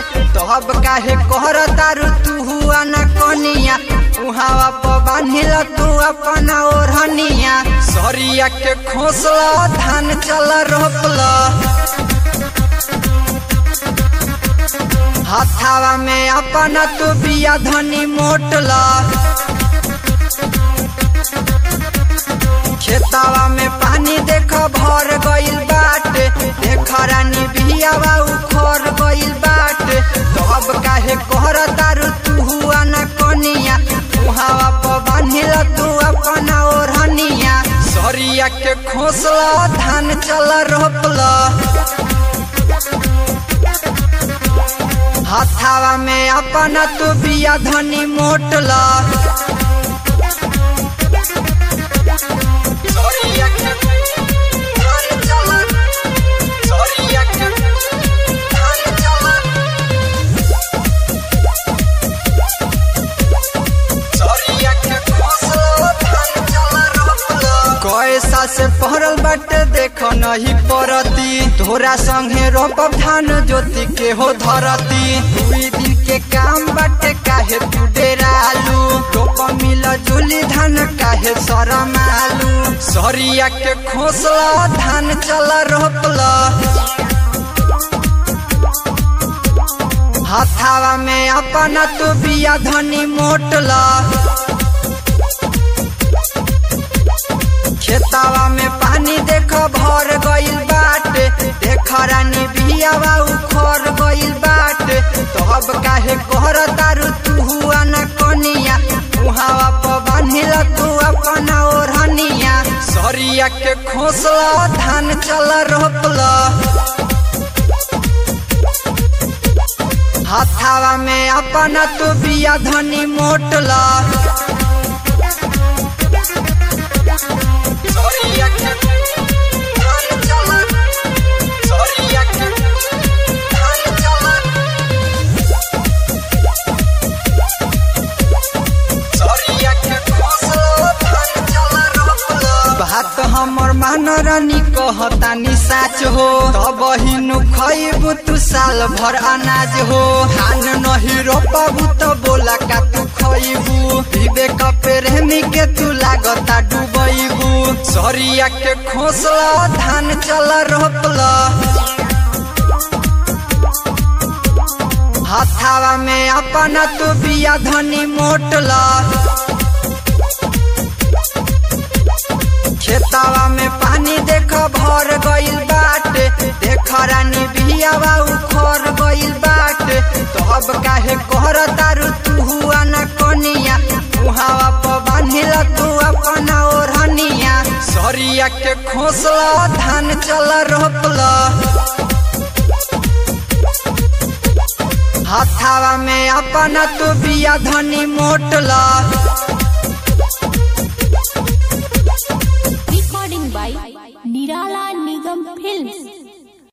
तब काहे कहर तारू तू हुआ न कनिया उहावा प बांधिल तू अपन ओढ़निया सरिया के खोसला धान चल रोपला हाथावा में अपन तू बिया धनी मोटला खेतावा में पानी देख भर गइल बाटे देख रानी बियावा उखर गइल बाटे तब काहे कहर तारू तू हुआ न कनिया उहावा प बांधिल तू अपन ओढ़निया सरिया के खोसला धान चल रोपला हाथावा में अपन तू बिया धनी मोटला कैसा से पहरल बाटे देखो नहीं परती तोरा संगे रोपब धान ज्योति के हो धरती दुई दिन के काम बाटे काहे तू डेरालू रोप मिल जुली धान काहे शरमालू सरिया के खोसला धान चल रोपला हाथावा में अपन तू बिया धनी मोटला खेतावा में पानी देख भर गइल बाटे देख रानी बियावा उखर गइल बाटे तब काहे कहर तारू तू हुआ न कनिया उहावा प बांधिल तू अपन ओढ़निया सरिया के खोसला धान चल रोपला हाथावा में अपन तू बिया धनी मोटला बात हमर मान रानी कहतानी साच हो तब हिनु खइबू तू साल भर अनाज हो धान नहीं रोपबू तो बोला का तू खइबू विवेक प्रेमी के तू लागता डूबैबू सरिया के खोसला धान चल रोपला हाथावा में अपन तू बिया धनी मोटला खेतावा में पानी देख भर गइल बाटे देख रानी बियावा उखर गइल बाटे तब काहे कहर तारू तू हुआ न कनिया उहावा प बांधिल तू अपन ओढ़निया सरिया के खोसला धान चल रोपला हाथावा में अपन तू बिया धनी मोटला by Nirala Nigam Films।